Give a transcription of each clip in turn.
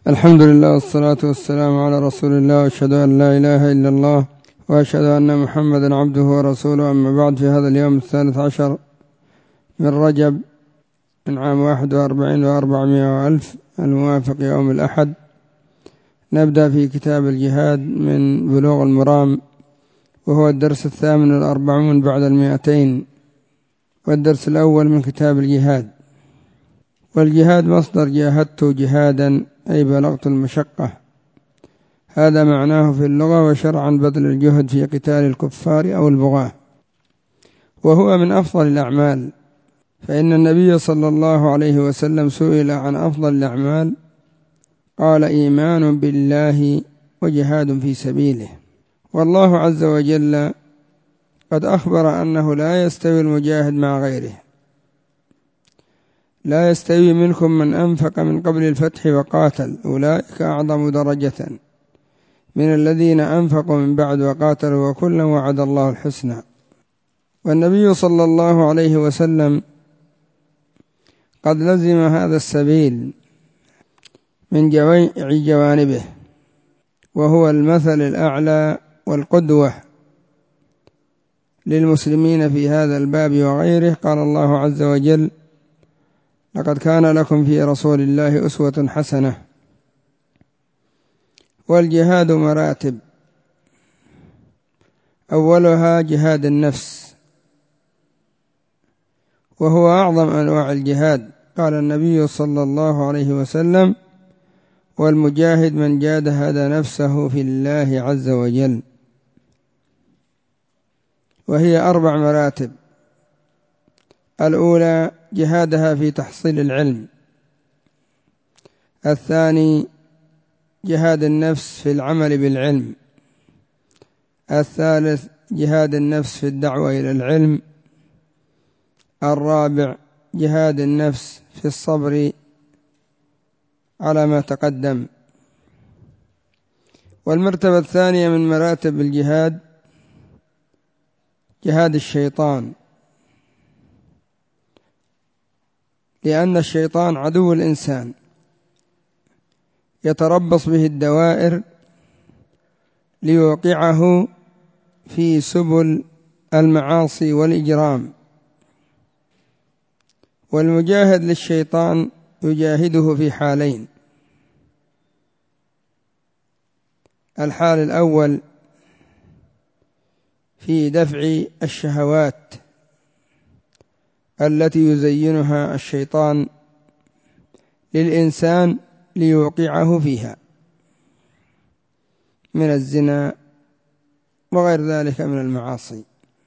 الحمد لله والصلاة والسلام على رسول الله، وأشهد أن لا إله إلا الله، وأشهد أن محمدا عبده ورسوله. أما بعد، في هذا اليوم 13 من رجب من عام 41 و400 وألف الموافق يوم الأحد، نبدأ في كتاب الجهاد من بلوغ المرام، وهو الدرس 48 بعد 200، والدرس الأول من كتاب الجهاد. والجهاد مصدر جاهدت جهادا، أي بلغت المشقة، هذا معناه في اللغة، وشرعا بذل الجهد في قتال الكفار أو البغاة، وهو من أفضل الأعمال، فإن النبي صلى الله عليه وسلم سئل عن أفضل الأعمال قال: إيمان بالله وجهاد في سبيله. والله عز وجل قد أخبر أنه لا يستوي المجاهد مع غيره، لا يستوي منكم من أنفق من قبل الفتح وقاتل، أولئك أعظم درجة من الذين أنفقوا من بعد وقاتلوا، وكلا وعد الله الحسنى. والنبي صلى الله عليه وسلم قد لزم هذا السبيل من جميع جوانبه، وهو المثل الأعلى والقدوة للمسلمين في هذا الباب وغيره. قال الله عز وجل: لقد كان لكم في رسول الله أسوة حسنة. والجهاد مراتب، أولها جهاد النفس، وهو أعظم أنواع الجهاد. قال النبي صلى الله عليه وسلم: والمجاهد من جاهد نفسه في الله عز وجل. وهي 4 مراتب: الأولى جهادها في تحصيل العلم، الثاني جهاد النفس في العمل بالعلم، الثالث جهاد النفس في الدعوة إلى العلم، الرابع جهاد النفس في الصبر على ما تقدم. والمرتبة الثانية من مراتب الجهاد جهاد الشيطان، لأن الشيطان عدو الإنسان، يتربص به الدوائر ليوقعه في سبل المعاصي والإجرام. والمجاهد للشيطان يجاهده في حالين: الحال الأول في دفع الشهوات التي يزينها الشيطان للإنسان ليوقعه فيها من الزنا وغير ذلك من المعاصي.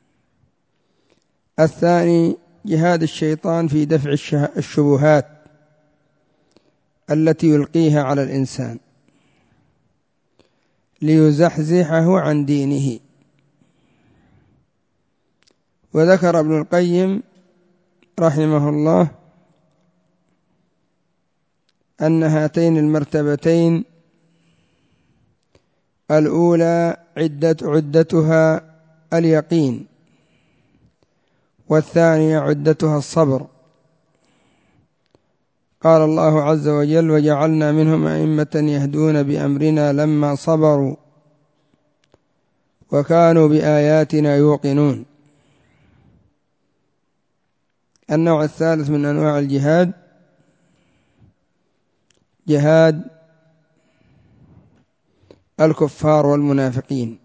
الثاني جهاد الشيطان في دفع الشبهات التي يلقيها على الإنسان ليزحزحه عن دينه. وذكر ابن القيم رحمه الله أن هاتين المرتبتين الأولى عدتها اليقين، والثانية عدتها الصبر. قال الله عز وجل: وجعلنا منهم أئمة يهدون بأمرنا لما صبروا وكانوا بآياتنا يوقنون. النوع الثالث من أنواع الجهاد جهاد الكفار والمنافقين،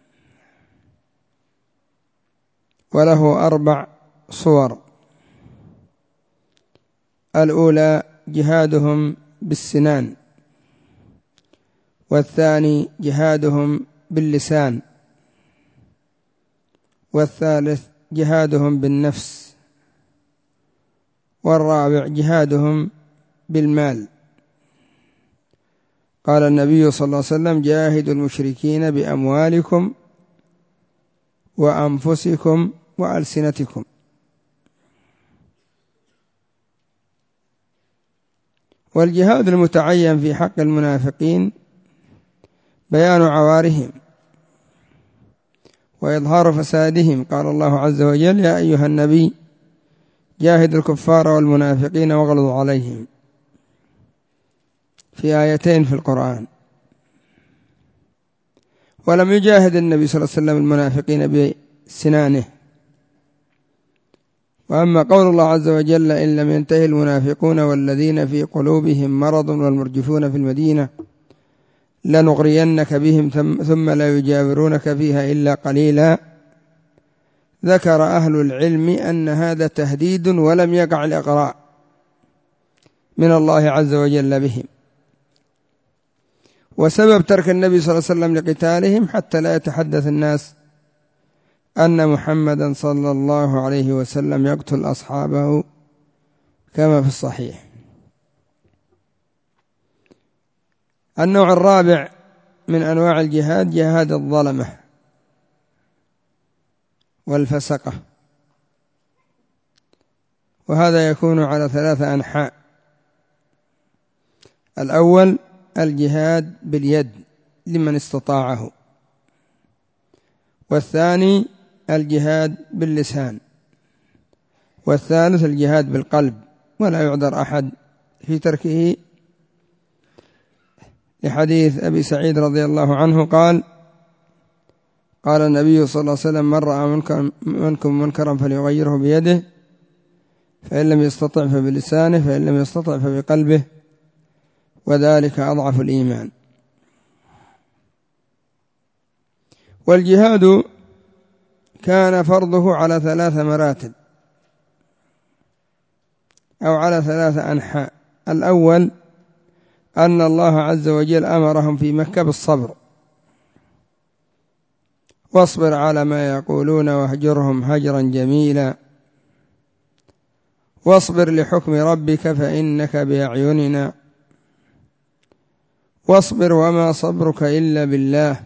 وله 4 صور: الأولى جهادهم بالسنان، والثاني جهادهم باللسان، والثالث جهادهم بالنفس، والرابع جهادهم بالمال. قال النبي صلى الله عليه وسلم: جاهدوا المشركين بأموالكم وأنفسكم وألسنتكم. والجهاد المتعين في حق المنافقين بيان عوارهم وإظهار فسادهم. قال الله عز وجل: يا أيها النبي جاهد الكفار والمنافقين واغلظ عليهم. في آيتين في القرآن. ولم يجاهد النبي صلى الله عليه وسلم المنافقين بسنانه. وأما قول الله عز وجل إن لم ينتهي المنافقون والذين في قلوبهم مرض والمرجفون في المدينة لنغرينك بهم ثم لا يجاورونك فيها إلا قليلا، ذكر أهل العلم أن هذا تهديد ولم يقع الإغراء من الله عز وجل بهم. وسبب ترك النبي صلى الله عليه وسلم لقتالهم حتى لا يتحدث الناس أن محمدا صلى الله عليه وسلم يقتل أصحابه كما في الصحيح. النوع الرابع من أنواع الجهاد جهاد الظلمة والفسقة، وهذا يكون على 3 أنحاء. الأول الجهاد باليد لمن استطاعه، والثاني الجهاد باللسان، والثالث الجهاد بالقلب، ولا يعذر أحد في تركه، لحديث أبي سعيد رضي الله عنه قال النبي صلى الله عليه وسلم من رأى منكم منكرا فليغيره بيده، فإن لم يستطع فبلسانه، فإن لم يستطع فبقلبه، وذلك أضعف الإيمان. والجهاد كان فرضه على 3 مراتب أو على 3 أنحاء. الأول أن الله عز وجل أمرهم في مكة بالصبر، واصبر على ما يقولون واهجرهم هجرا جميلا، واصبر لحكم ربك فإنك بأعيننا، واصبر وما صبرك إلا بالله.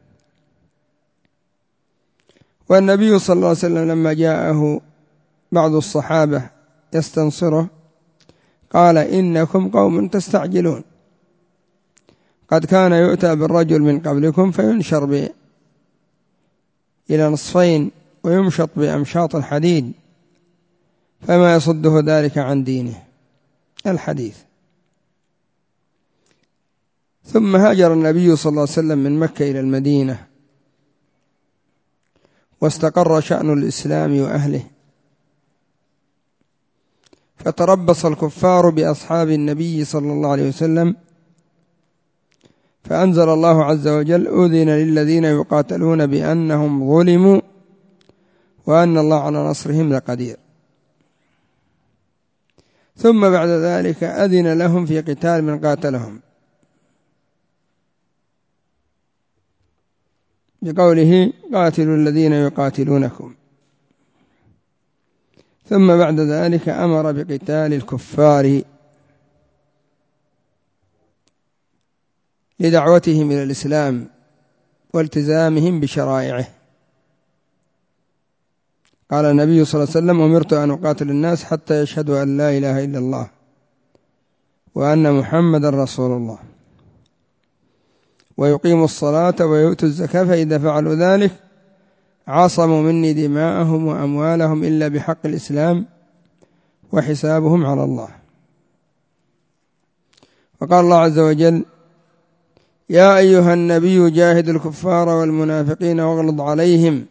والنبي صلى الله عليه وسلم لما جاءه بعض الصحابة يستنصره قال إنكم قوم تستعجلون، قد كان يؤتى بالرجل من قبلكم فينشر إلى نصفين ويمشط بأمشاط الحديد فما يصده ذلك عن دينه. الحديث. ثم هاجر النبي صلى الله عليه وسلم من مكة إلى المدينة، واستقر شأن الإسلام وأهله، فتربص الكفار بأصحاب النبي صلى الله عليه وسلم، فأنزل الله عز وجل أذن للذين يقاتلون بأنهم ظلموا وأن الله على نصرهم لقدير. ثم بعد ذلك أذن لهم في قتال من قاتلهم بقوله قاتلوا الذين يقاتلونكم. ثم بعد ذلك أمر بقتال الكفار لدعوتهم إلى الإسلام والتزامهم بشرائعه. قال النبي صلى الله عليه وسلم أمرت أن أقاتل الناس حتى يشهدوا أن لا إله إلا الله وأن محمد رسول الله ويقيموا الصلاة ويؤتوا الزكاة، فإذا فعلوا ذلك عصموا مني دماءهم وأموالهم إلا بحق الإسلام وحسابهم على الله. وقال الله عز وجل يا أيها النبي جاهد الكفار والمنافقين واغلظ عليهم.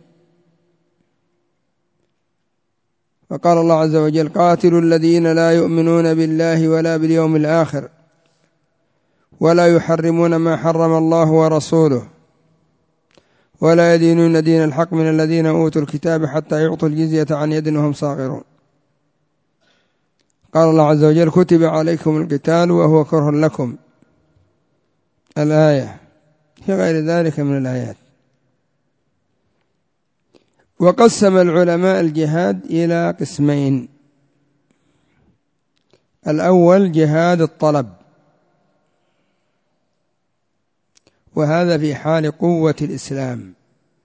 وقال الله عز وجل قاتلوا الذين لا يؤمنون بالله ولا باليوم الآخر ولا يحرمون ما حرم الله ورسوله ولا يدينون دين الحق من الذين أوتوا الكتاب حتى يعطوا الجزية عن يد وهم صاغرون. قال الله عز وجل كتب عليكم القتال وهو كره لكم، الآية، في غير ذلك من الآيات. وقسم العلماء الجهاد إلى قسمين: الأول جهاد الطلب، وهذا في حال قوة الإسلام،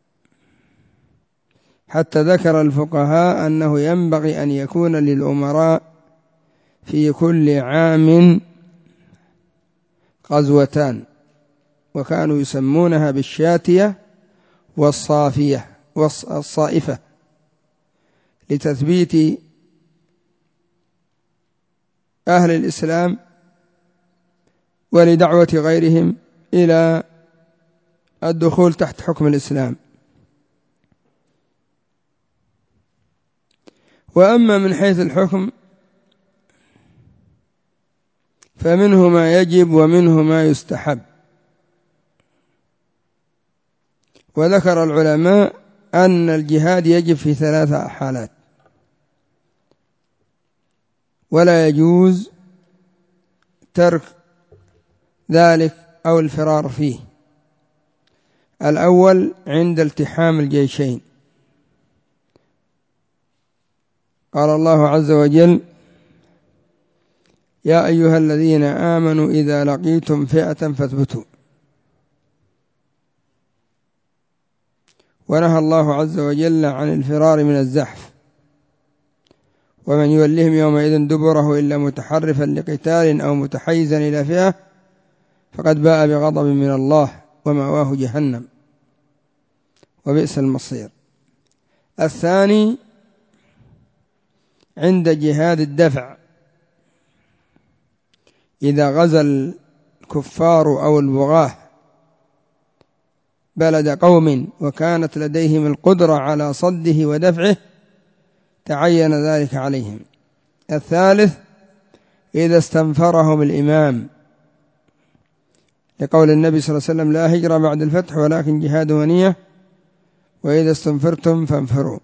حتى ذكر الفقهاء أنه ينبغي أن يكون للأمراء في كل عام غزوتان، وكانوا يسمونها بالشاتية والصافية والصائفة، لتثبيت أهل الإسلام ولدعوة غيرهم إلى الدخول تحت حكم الإسلام. وأما من حيث الحكم فمنه ما يجب ومنه ما يستحب. وذكر العلماء أن الجهاد يجب في 3 حالات، ولا يجوز ترك ذلك أو الفرار فيه. الأول عند التحام الجيشين، قال الله عز وجل: يا أيها الذين آمنوا إذا لقيتم فئة فاثبتوا. ونهى الله عز وجل عن الفرار من الزحف: ومن يولهم يومئذ دبره إلا متحرفا لقتال أو متحيزا إلى فئة فقد باء بغضب من الله ومأواه جهنم وبئس المصير. الثاني عند جهاد الدفع، إذا غزا الكفار أو البغاة بلد قوم وكانت لديهم القدرة على صده ودفعه تعين ذلك عليهم. الثالث إذا استنفرهم الإمام، لقول النبي صلى الله عليه وسلم: لا هجرة بعد الفتح ولكن جهاد ونية، وإذا استنفرتم فانفروا.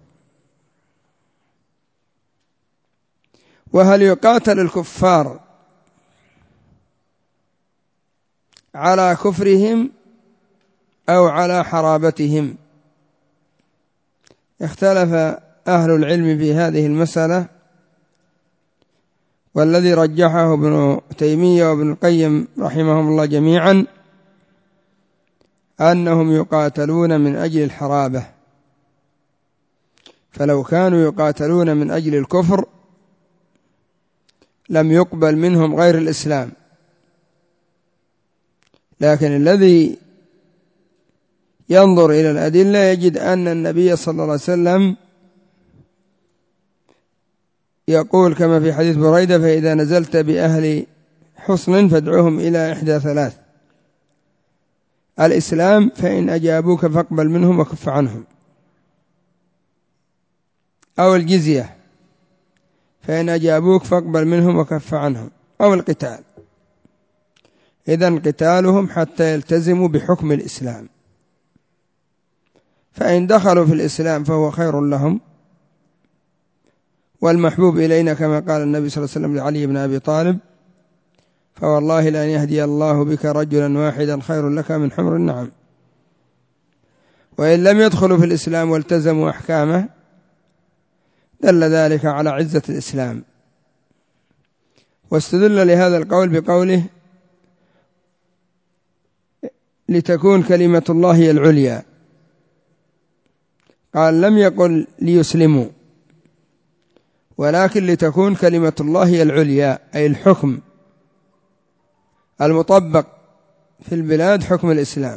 وهل يقاتل الكفار على كفرهم أو على حرابتهم؟ اختلف أهل العلم في هذه المسألة، والذي رجحه ابن تيمية وابن القيم رحمهم الله جميعا أنهم يقاتلون من أجل الحرابة، فلو كانوا يقاتلون من أجل الكفر لم يقبل منهم غير الإسلام. لكن الذي ينظر إلى الأدلة يجد أن النبي صلى الله عليه وسلم يقول كما في حديث بريدة: فإذا نزلت بأهل حصن فادعوهم إلى إحدى 3: الإسلام فإن أجابوك فاقبل منهم وكف عنهم، أو الجزية فإن أجابوك فاقبل منهم وكف عنهم، أو القتال. إذن قتالهم حتى يلتزموا بحكم الإسلام، فإن دخلوا في الإسلام فهو خير لهم. والمحبوب إلينا كما قال النبي صلى الله عليه وسلم لعلي بن أبي طالب: فوالله لأن يهدي الله بك رجلا واحدا خير لك من حمر النعم. وإن لم يدخلوا في الإسلام والتزموا أحكامه دل ذلك على عزة الإسلام. واستدل لهذا القول بقوله: لتكون كلمة الله هي العليا. قال لم يقل ليسلموا، ولكن لتكون كلمة الله هي العليا، أي الحكم المطبق في البلاد حكم الإسلام.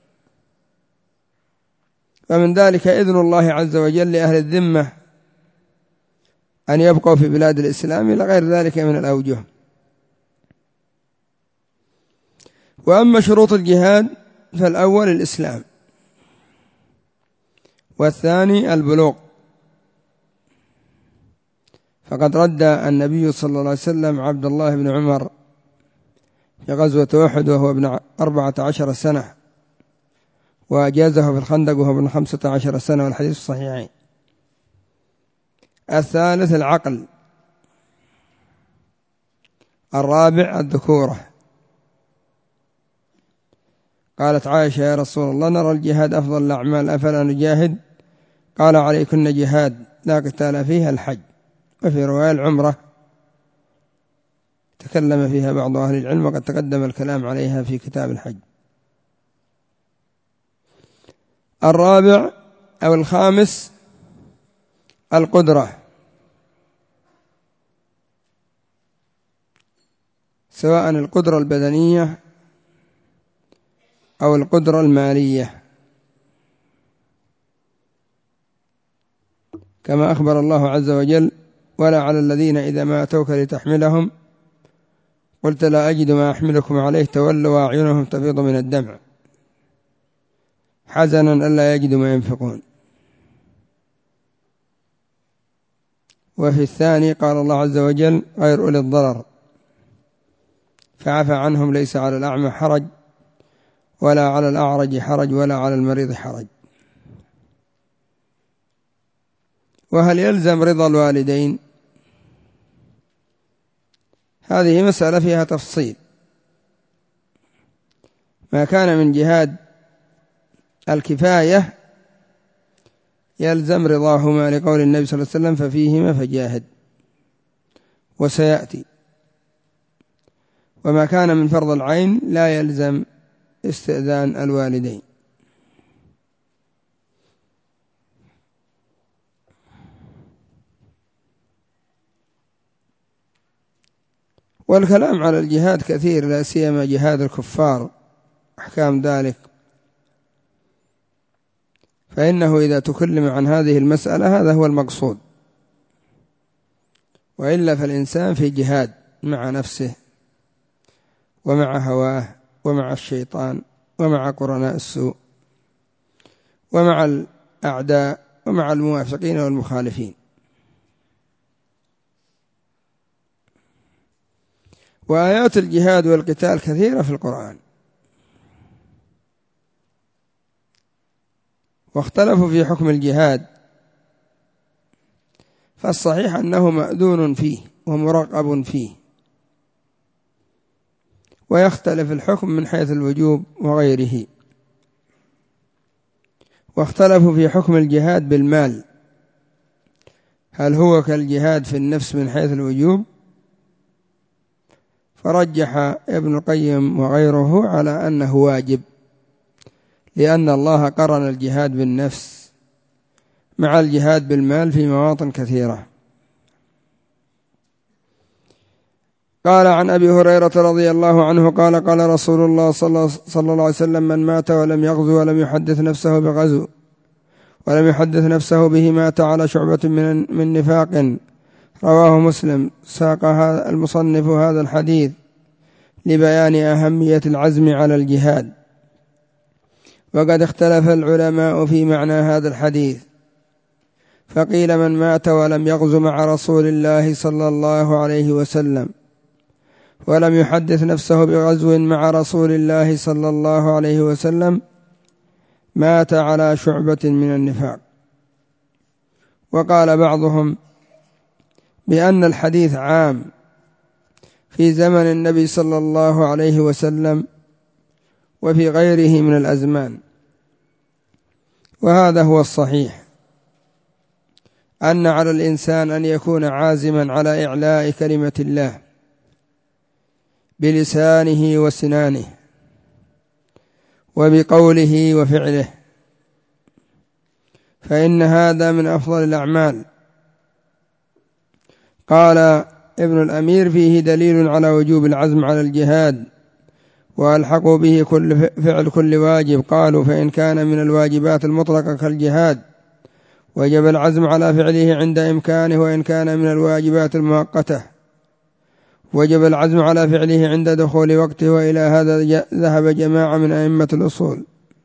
ومن ذلك إذن الله عز وجل لأهل الذمة أن يبقوا في بلاد الإسلام إلى غير ذلك من الأوجه. وأما شروط الجهاد فالأول الإسلام، والثاني البلوغ، فقد رد النبي صلى الله عليه وسلم عبد الله بن عمر في غزوة أحد وهو ابن 14 سنة، وأجازه في الخندق وهو ابن 15 سنة، والحديث الصحيحين. الثالث العقل. الرابع الذكورة. قالت عائشة: يا رسول الله نرى الجهاد أفضل الأعمال أفلا نجاهد؟ قال: عليكن جهاد لا قتال فيها الحج. وفي رواية العمرة تكلم فيها بعض أهل العلم وقد تقدم الكلام عليها في كتاب الحج. الرابع أو الخامس القدرة، سواء القدرة البدنية أو القدرة المالية، كما أخبر الله عز وجل: ولا على الذين إذا ما أتوك لتحملهم قلت لا أجد ما أحملكم عليه تولوا وأعينهم تفيض من الدمع حزنا ألا يجدوا ما ينفقون. وفي الثاني قال الله عز وجل غير أولي الضرر فعفى عنهم ليس على الأعمى حرج ولا على الأعرج حرج ولا على المريض حرج. وهل يلزم رضا الوالدين؟ هذه مسألة فيها تفصيل. ما كان من جهاد الكفاية يلزم رضاهما لقول النبي صلى الله عليه وسلم ففيهما فجاهد وسيأتي. وما كان من فرض العين لا يلزم استئذان الوالدين. والكلام على الجهاد كثير لا سيما جهاد الكفار أحكام ذلك، فإنه إذا تكلم عن هذه المسألة هذا هو المقصود، وإلا فالإنسان في جهاد مع نفسه ومع هواه ومع الشيطان ومع قرناء السوء ومع الأعداء ومع الموافقين والمخالفين. وآيات الجهاد والقتال كثيرة في القرآن، واختلفوا في حكم الجهاد، فالصحيح أنه مأذون فيه ومرغب فيه، ويختلف الحكم من حيث الوجوب وغيره. واختلفوا في حكم الجهاد بالمال، هل هو كالجهاد في النفس من حيث الوجوب؟ فرجح ابن القيم وغيره على أنه واجب، لأن الله قرن الجهاد بالنفس مع الجهاد بالمال في مواطن كثيرة. قال عن أبي هريرة رضي الله عنه قال قال رسول الله صلى الله عليه وسلم من مات ولم يغزو ولم يحدث نفسه بغزو ولم يحدث نفسه به مات على شعبة من نفاق. رواه مسلم. ساق المصنف هذا الحديث لبيان أهمية العزم على الجهاد، وقد اختلف العلماء في معنى هذا الحديث، فقيل من مات ولم يغزو مع رسول الله صلى الله عليه وسلم ولم يحدث نفسه بغزو مع رسول الله صلى الله عليه وسلم مات على شعبة من النفاق. وقال بعضهم بأن الحديث عام في زمن النبي صلى الله عليه وسلم وفي غيره من الأزمان. وهذا هو الصحيح، أن على الإنسان أن يكون عازما على إعلاء كلمة الله بلسانه وسنانه وبقوله وفعله، فإن هذا من أفضل الأعمال. قال ابن الأمير فيه دليل على وجوب العزم على الجهاد، وألحقوا به فعل كل واجب. قالوا فإن كان من الواجبات المطلقة كالجهاد وجب العزم على فعله عند إمكانه، وإن كان من الواجبات المؤقتة وجب العزم على فعله عند دخول وقته. وإلى هذا ذهب جماعة من أئمة الأصول.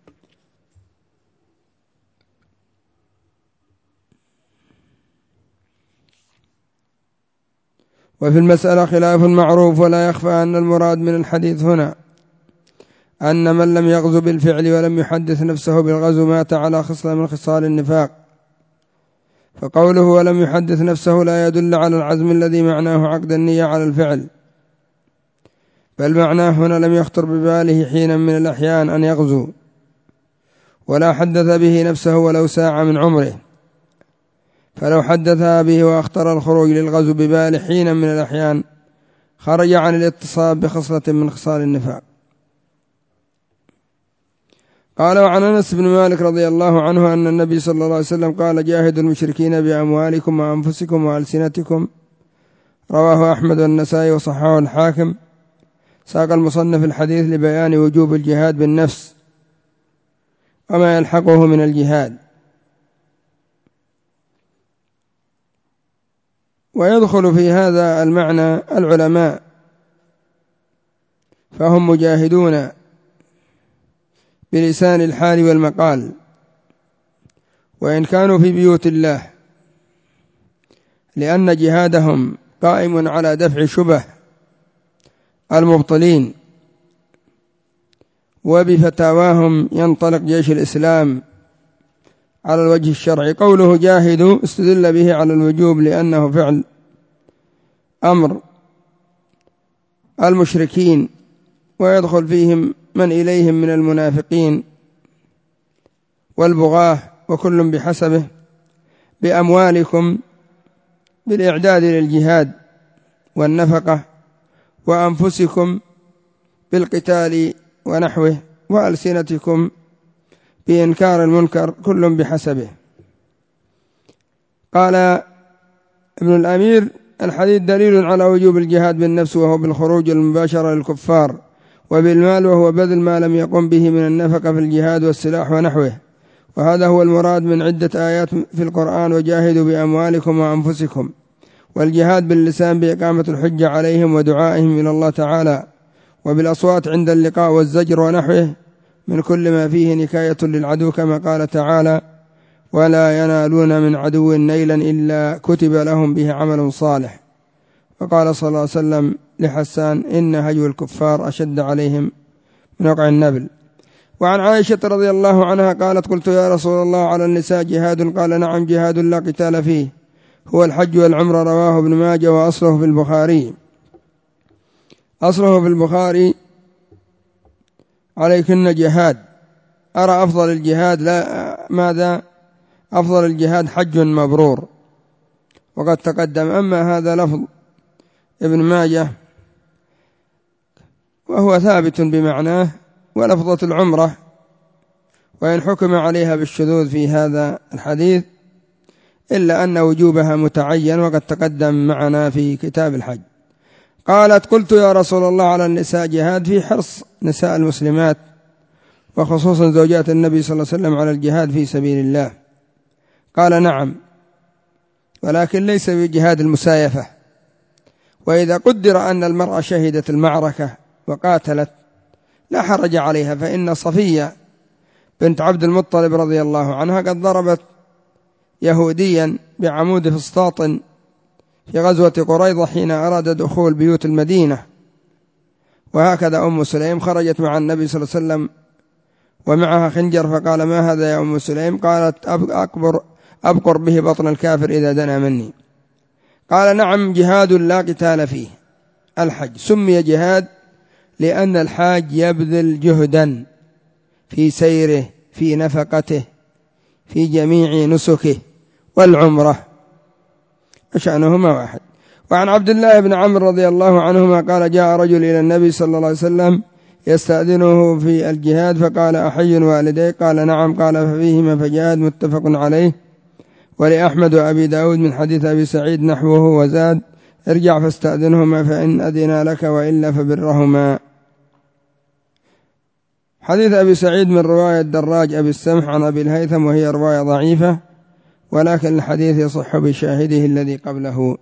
وفي المسألة خلاف معروف، ولا يخفى أن المراد من الحديث هنا أن من لم يغزو بالفعل ولم يحدث نفسه بالغزو مات على خصلة من خصال النفاق. فقوله ولم يحدث نفسه لا يدل على العزم الذي معناه عقد النية على الفعل، بل معناه هنا لم يخطر بباله حين من الأحيان أن يغزو، ولا حدث به نفسه ولو ساعة من عمره. فلو حدثها به وأخطر الخروج للغزو بباله حين من الأحيان خرج عن الاتصاب بخصلة من خصال النفاق. قال وعن أنس بن مالك رضي الله عنه أن النبي صلى الله عليه وسلم قال جاهدوا المشركين بأموالكم وأنفسكم وألسنتكم. رواه أحمد والنسائي وصححه الحاكم. ساق المصنف الحديث لبيان وجوب الجهاد بالنفس وما يلحقه من الجهاد. ويدخل في هذا المعنى العلماء فهم مجاهدون بلسان الحال والمقال، وإن كانوا في بيوت الله، لأن جهادهم قائم على دفع شبه المبطلين، وبفتاواهم ينطلق جيش الإسلام على الوجه الشرعي. قوله جاهدوا استدل به على الوجوب، لأنه فعل أمر المشركين، ويدخل فيهم من إليهم من المنافقين والبغاة، وكل بحسبه. بأموالكم بالإعداد للجهاد والنفقة، وأنفسكم بالقتال ونحوه، وألسنتكم بإنكار المنكر، كل بحسبه. قال ابن الأمير: الحديث دليل على وجوب الجهاد بالنفس، وهو بالخروج المباشر للكفار، وبالمال، وهو بذل ما لم يقم به من النفقة في الجهاد والسلاح ونحوه، وهذا هو المراد من عدة آيات في القرآن: وجاهدوا بأموالكم وأنفسكم. والجهاد باللسان بإقامة الحجة عليهم ودعائهم إلى الله تعالى، وبالأصوات عند اللقاء والزجر ونحوه من كل ما فيه نكاية للعدو، كما قال تعالى: ولا ينالون من عدو نيلا إلا كتب لهم به عمل صالح. وقال صلى الله عليه وسلم لحسان: إن هجو الكفار أشد عليهم من وقع النبل. وعن عائشة رضي الله عنها قالت: قلت يا رسول الله على النساء جهاد؟ قال: نعم، جهاد لا قتال فيه، هو الحج والعمرة. رواه ابن ماجه وأصله في البخاري. أصله في البخاري: عليكن جهاد. أرى أفضل الجهاد ماذا؟ أفضل الجهاد حج مبرور، وقد تقدم. أما هذا لفظ ابن ماجه وهو ثابت بمعناه، ولفظة العمرة، وإن حكم عليها بالشذوذ في هذا الحديث، إلا أن وجوبها متعين، وقد تقدم معنا في كتاب الحج. قالت: قلت يا رسول الله على النساء جهاد؟ في حرص نساء المسلمات وخصوصا زوجات النبي صلى الله عليه وسلم على الجهاد في سبيل الله. قال: نعم، ولكن ليس بجهاد المسايفة. وإذا قدر أن المرأة شهدت المعركة وقاتلت لا حرج عليها، فإن صفية بنت عبد المطلب رضي الله عنها قد ضربت يهوديا بعمود فسطاط في غزوة قريظة حين أراد دخول بيوت المدينة. وهكذا أم سليم خرجت مع النبي صلى الله عليه وسلم ومعها خنجر، فقال: ما هذا يا أم سليم؟ قالت: أبقر به بطن الكافر إذا دنا مني. قال: نعم، جهاد لا قتال فيه. الحج سمي جهاد لأن الحاج يبذل جهدا في سيره، في نفقته، في جميع نسكه. والعمرة شأنهما واحد. وعن عبد الله بن عمرو رضي الله عنهما قال: جاء رجل إلى النبي صلى الله عليه وسلم يستأذنه في الجهاد، فقال: أحي والديك؟ قال: نعم. قال: ففيهما فجاهد. متفق عليه. ولأحمد وأبي داود من حديث أبي سعيد نحوه، وزاد: ارجع فاستأذنهما فإن أذنا لك، وإلا فبرهما. حديث أبي سعيد من رواية دراج أبي السمح عن أبي الهيثم، وهي رواية ضعيفة، ولكن الحديث يصح بشاهده الذي قبله.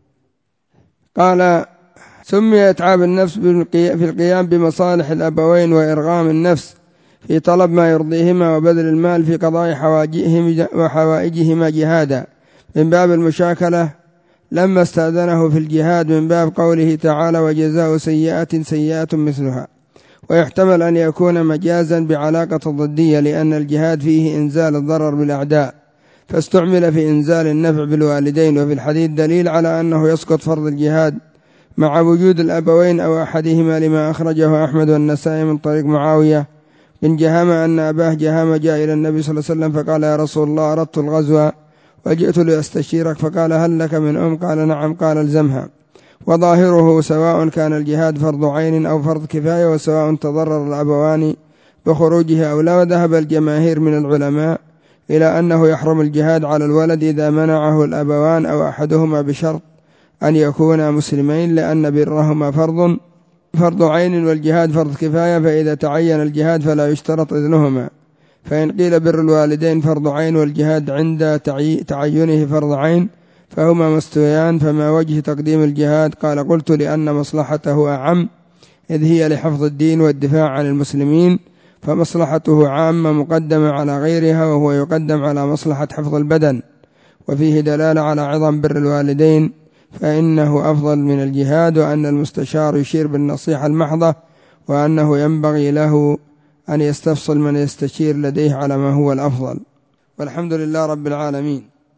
قال: سمي إتعاب النفس في القيام بمصالح الأبوين، وإرغام النفس في طلب ما يرضيهما، وبذل المال في قضاء حوائجهما جهادا، من باب المشاكلة لما استأذنه في الجهاد، من باب قوله تعالى: وجزاء سيئة سيئة مثلها. ويحتمل أن يكون مجازا بعلاقة ضدية، لأن الجهاد فيه إنزال الضرر بالأعداء، فاستعمل في إنزال النفع بالوالدين. وفي الحديث دليل على أنه يسقط فرض الجهاد مع وجود الأبوين أو أحدهما، لما أخرجه أحمد والنسائي من طريق معاوية بن جهامة أن أباه جهامة جاء إلى النبي صلى الله عليه وسلم فقال: يا رسول الله، أردت الغزو وجئت لأستشيرك. فقال: هل لك من أم؟ قال: نعم. قال: الزمها. وظاهره سواء كان الجهاد فرض عين أو فرض كفاية، وسواء تضرر الأبوان بخروجه أو لا. وذهب الجماهير من العلماء إلى أنه يحرم الجهاد على الولد إذا منعه الأبوان أو أحدهما بشرط أن يكونا مسلمين، لأن برهما فرض عين والجهاد فرض كفاية، فإذا تعين الجهاد فلا يشترط إذنهما. فإن قيل بر الوالدين فرض عين والجهاد عند تعينه فرض عين فهما مستويان، فما وجه تقديم الجهاد؟ قال: قلت: لأن مصلحته أعم إذ هي لحفظ الدين والدفاع عن المسلمين، فمصلحته عامة مقدمة على غيرها، وهو يقدم على مصلحة حفظ البدن. وفيه دلالة على عظم بر الوالدين، فإنه أفضل من الجهاد، وأن المستشار يشير بالنصيحة المحضة، وأنه ينبغي له أن يستفصل من يستشير لديه على ما هو الأفضل. والحمد لله رب العالمين.